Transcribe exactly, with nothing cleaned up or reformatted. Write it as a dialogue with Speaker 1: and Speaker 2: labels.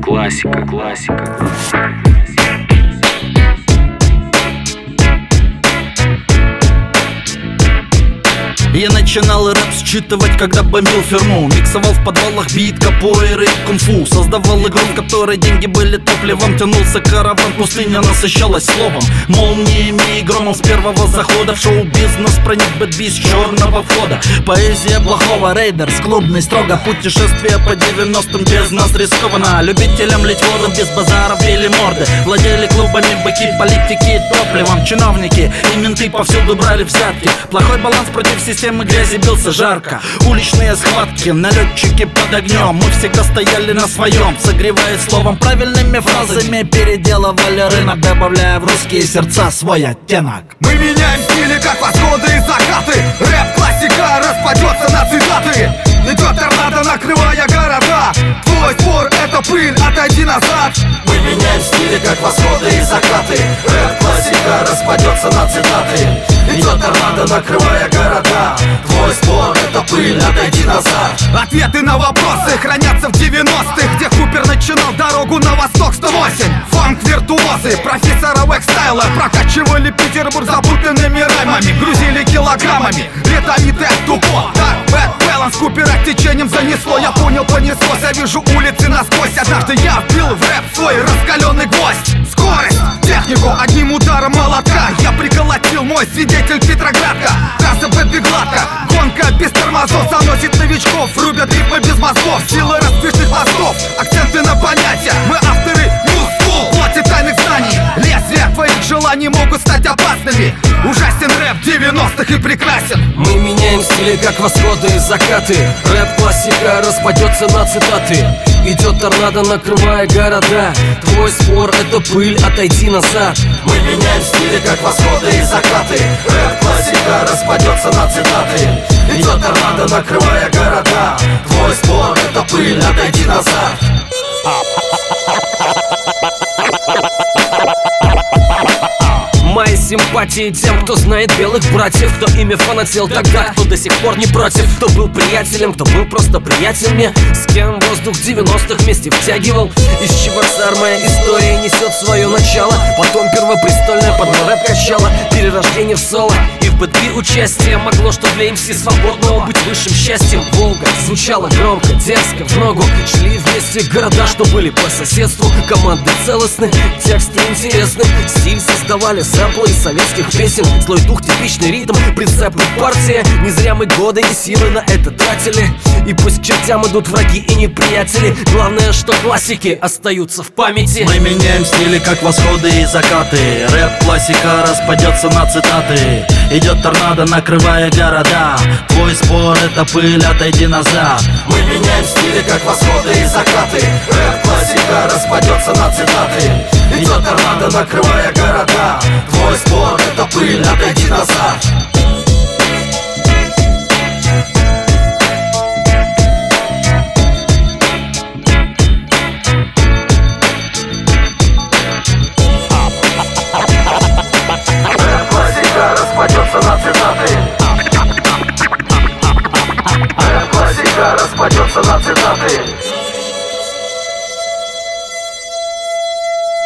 Speaker 1: классика, классика, классика.
Speaker 2: Я начинал рэп считывать, когда бомбил ферму. Миксовал в подвалах бит, капоэйры и кунг-фу. Создавал игру, в которой деньги были топливом. Тянулся караван, пустыня насыщалась словом, молниями и громом с первого захода. В шоу-бизнес проник бэтби с черного входа. Поэзия плохого, рейдерс, клубный строго. Путешествие по девяностым без нас рискованно. Любителям лить воду без базаров били морды. Владели клубами быки, политики и топливом. Чиновники и менты повсюду брали взятки. Плохой баланс против системы. Системы грязи бился жарко. Уличные схватки, налетчики под огнем. Мы всегда стояли на своем, согревая словом, правильными фразами переделывали рынок, добавляя в русские сердца свой оттенок.
Speaker 3: Мы меняем стили, как восходы и закаты. Рэп-классика распадется на цитаты. Идет торнадо, накрывая города. Твой спор — это пыль, отойди назад. Мы меняем стили, как восходы и закаты. Рэп-классика распадется на цитаты. Идет торнадо, накрывая города. Твой спор — это пыль, отойди назад. Ответы на вопросы хранятся в девяностых, где Купер начинал дорогу на восток сто восемь. Фанк-виртуозы, профессора Вэкстайла прокачивали Петербург запутанными раймами. Грузили килограммами, летовитый от тупо. Так, бэт баланс Купера течением занесло. Я понял, понеслось, я вижу улицы насквозь. Однажды я вбил в рэп свой раскаленный гвоздь. Скорость, технику одним ударом молотка. Я приколотил мой свидетель Петроградка. Трасса бэтби гладко, гонка без тормозов. Заносит новичков, рубят рифмы без мозгов. Сила распишных мостов, акценты на понятия. Мы авторы New School, плоти тайных знаний. Лезвия твоих желаний могут стать опасными. Ужасен рэп девяностых и прекрасен.
Speaker 4: Мы меняем стили, как восходы и закаты. Рэп-классика распадется на цитаты. Идет торнадо, накрывая города. Твой спор — это пыль, отойди назад.
Speaker 3: Мы меняем стили, как восходы и закаты. Рэп-классика распадется на цитаты. Идет торнадо, накрывая города. Твой спор — это пыль, отойди назад.
Speaker 4: Мои симпатии тем, кто знает белых братьев, кто ими фанател тогда, кто до сих пор не против, кто был приятелем, кто был просто приятель мне, с кем воздух девяностых вместе втягивал. Из Чебоксар моя история несет свое начало, потом первопрестольная под мой рэп качала. Перерождение в соло и в бэтби участие могло, что для эм си свободного быть высшим счастьем. Волга звучала громко, дерзко, в ногу шли вместе города, что были по соседству. Команды целостны, тексты интересны, стиль создавали сэмплы из советских песен. Злой дух, типичный ритм, прицепы, партия. Не зря мы годы и силы на это тратили. И пусть к чертям идут враги и неприятели, главное, что классики остаются в памяти.
Speaker 2: Мы меняем стили, как восходы и закаты. Рэп-классика распадется на цитаты. Идет торнадо, накрывая города. Твой спор — это пыль, отойди назад.
Speaker 3: Мы меняем стили, как восходы и закаты. Рэп-классика распадется на цитаты. Идет торнадо, накрывая города. Твой спор — это пыль, отойди назад.